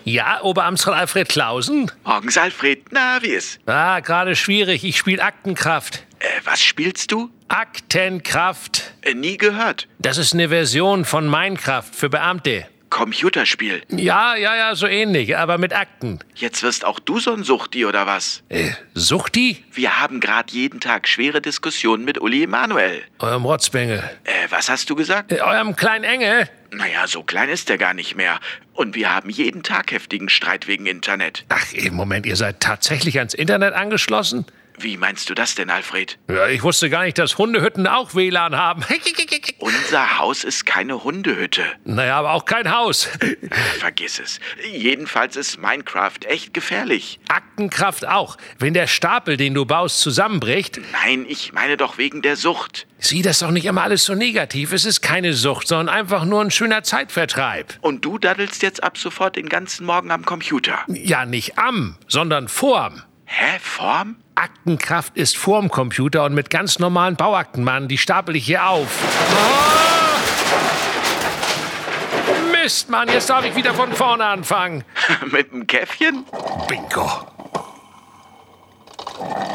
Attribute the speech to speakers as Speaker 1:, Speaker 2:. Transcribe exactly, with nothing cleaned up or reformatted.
Speaker 1: Ja, Oberamtsrat Alfred Klausen?
Speaker 2: Morgens, Alfred. Na, wie ist?
Speaker 1: Ah, gerade schwierig. Ich spiele Aktenkraft.
Speaker 2: Äh, was spielst du?
Speaker 1: Aktenkraft.
Speaker 2: Äh, nie gehört.
Speaker 1: Das ist eine Version von Minecraft für Beamte.
Speaker 2: Computerspiel.
Speaker 1: Ja, ja, ja, so ähnlich, aber mit Akten.
Speaker 2: Jetzt wirst auch du so ein Suchti, oder was?
Speaker 1: Äh, Suchti?
Speaker 2: Wir haben gerade jeden Tag schwere Diskussionen mit Uli Emanuel.
Speaker 1: Eurem Rotzbengel.
Speaker 2: Äh, was hast du gesagt?
Speaker 1: Äh, eurem kleinen Engel?
Speaker 2: Naja, so klein ist er gar nicht mehr. Und wir haben jeden Tag heftigen Streit wegen Internet.
Speaker 1: Ach, im Moment, ihr seid tatsächlich ans Internet angeschlossen?
Speaker 2: Wie meinst du das denn, Alfred?
Speaker 1: Ja, ich wusste gar nicht, dass Hundehütten auch W L A N haben.
Speaker 2: Unser Haus ist keine Hundehütte.
Speaker 1: Naja, aber auch kein Haus.
Speaker 2: Vergiss es. Jedenfalls ist Minecraft echt gefährlich.
Speaker 1: Aktenkraft auch. Wenn der Stapel, den du baust, zusammenbricht.
Speaker 2: Nein, ich meine doch wegen der Sucht.
Speaker 1: Sieh das doch nicht immer alles so negativ. Es ist keine Sucht, sondern einfach nur ein schöner Zeitvertreib.
Speaker 2: Und du daddelst jetzt ab sofort den ganzen Morgen am Computer.
Speaker 1: Ja, nicht am, sondern vorm.
Speaker 2: Hä, Form?
Speaker 1: Aktenkraft ist vorm Computer und mit ganz normalen Bauakten, Mann. Die stapel ich hier auf. Oh! Mist, Mann, jetzt darf ich wieder von vorne anfangen.
Speaker 2: Mit dem Käffchen?
Speaker 1: Bingo.